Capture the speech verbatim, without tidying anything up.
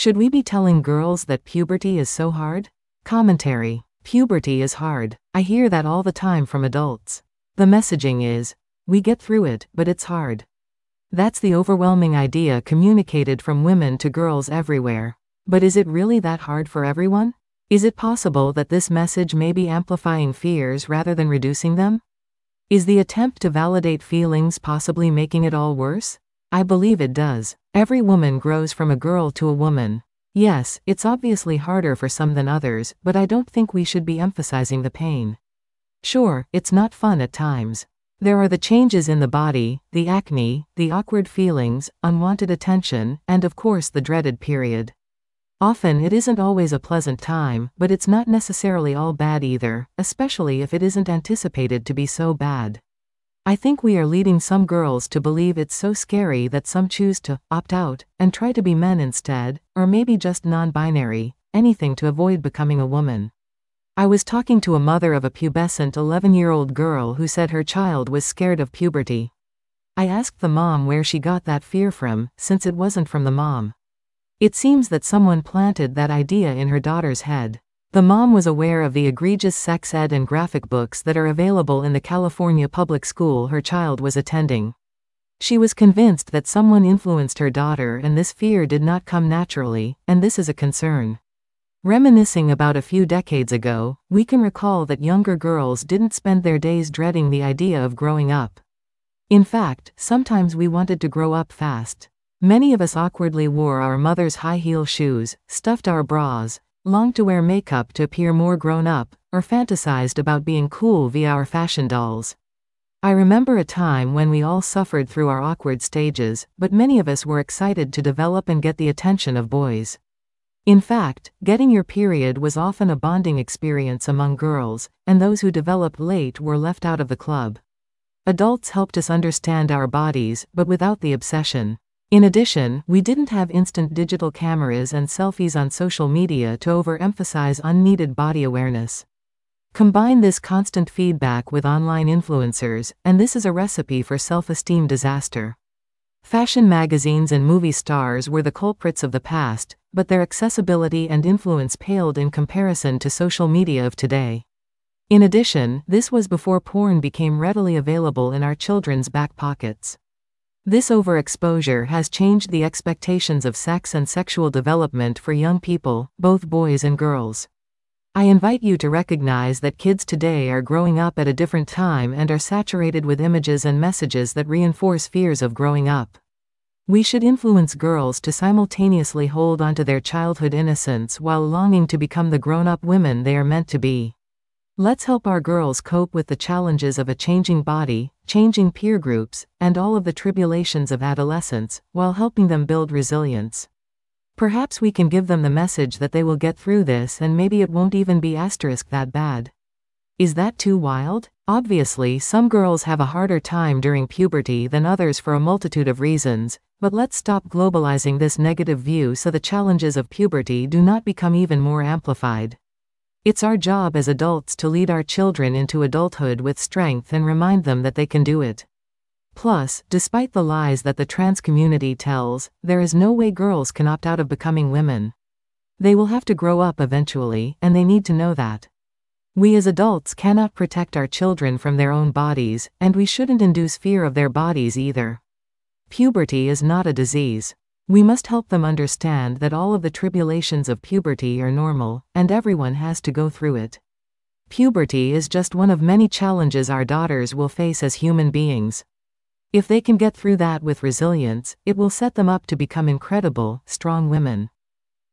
Should we be telling girls that puberty is so hard? Commentary. Puberty is hard. I hear that all the time from adults. The messaging is, we get through it, but it's hard. That's the overwhelming idea communicated from women to girls everywhere. But is it really that hard for everyone? Is it possible that this message may be amplifying fears rather than reducing them? Is the attempt to validate feelings possibly making it all worse? I believe it does. Every woman grows from a girl to a woman. Yes, it's obviously harder for some than others, but I don't think we should be emphasizing the pain. Sure, it's not fun at times. There are the changes in the body, the acne, the awkward feelings, unwanted attention, and of course the dreaded period. Often it isn't always a pleasant time, but it's not necessarily all bad either, especially if it isn't anticipated to be so bad. I think we are leading some girls to believe it's so scary that some choose to opt out and try to be men instead, or maybe just non-binary, anything to avoid becoming a woman. I was talking to a mother of a pubescent eleven-year-old girl who said her child was scared of puberty. I asked the mom where she got that fear from, since it wasn't from the mom. It seems that someone planted that idea in her daughter's head. The mom was aware of the egregious sex ed and graphic books that are available in the California public school her child was attending. She was convinced that someone influenced her daughter, and this fear did not come naturally, and this is a concern. Reminiscing about a few decades ago, we can recall that younger girls didn't spend their days dreading the idea of growing up. In fact, sometimes we wanted to grow up fast. Many of us awkwardly wore our mother's high-heel shoes, stuffed our bras, longed to wear makeup to appear more grown-up, or fantasized about being cool via our fashion dolls. I remember a time when we all suffered through our awkward stages, but many of us were excited to develop and get the attention of boys. In fact, getting your period was often a bonding experience among girls, and those who developed late were left out of the club. Adults helped us understand our bodies, but without the obsession. In addition, we didn't have instant digital cameras and selfies on social media to overemphasize unneeded body awareness. Combine this constant feedback with online influencers, and this is a recipe for self-esteem disaster. Fashion magazines and movie stars were the culprits of the past, but their accessibility and influence paled in comparison to social media of today. In addition, this was before porn became readily available in our children's back pockets. This overexposure has changed the expectations of sex and sexual development for young people, both boys and girls. I invite you to recognize that kids today are growing up at a different time and are saturated with images and messages that reinforce fears of growing up. We should influence girls to simultaneously hold onto their childhood innocence while longing to become the grown-up women they are meant to be. Let's help our girls cope with the challenges of a changing body, changing peer groups, and all of the tribulations of adolescence, while helping them build resilience. Perhaps we can give them the message that they will get through this, and maybe it won't even be asterisk that bad. Is that too wild? Obviously, some girls have a harder time during puberty than others for a multitude of reasons, but let's stop globalizing this negative view so the challenges of puberty do not become even more amplified. It's our job as adults to lead our children into adulthood with strength and remind them that they can do it. Plus, despite the lies that the trans community tells, there is no way girls can opt out of becoming women. They will have to grow up eventually, and they need to know that. We as adults cannot protect our children from their own bodies, and we shouldn't induce fear of their bodies either. Puberty is not a disease. We must help them understand that all of the tribulations of puberty are normal, and everyone has to go through it. Puberty is just one of many challenges our daughters will face as human beings. If they can get through that with resilience, it will set them up to become incredible, strong women.